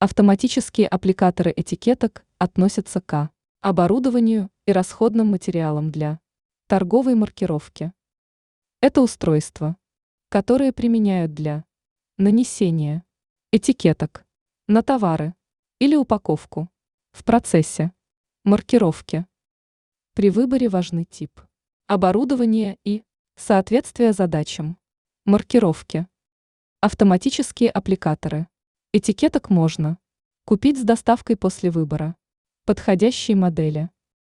Автоматические аппликаторы этикеток относятся к оборудованию и расходным материалам для торговой маркировки. Это устройства, которые применяют для нанесения этикеток на товары или упаковку в процессе маркировки. При выборе важны тип оборудования и соответствие задачам маркировки. Автоматические аппликаторы этикеток можно купить с доставкой после выбора подходящей модели.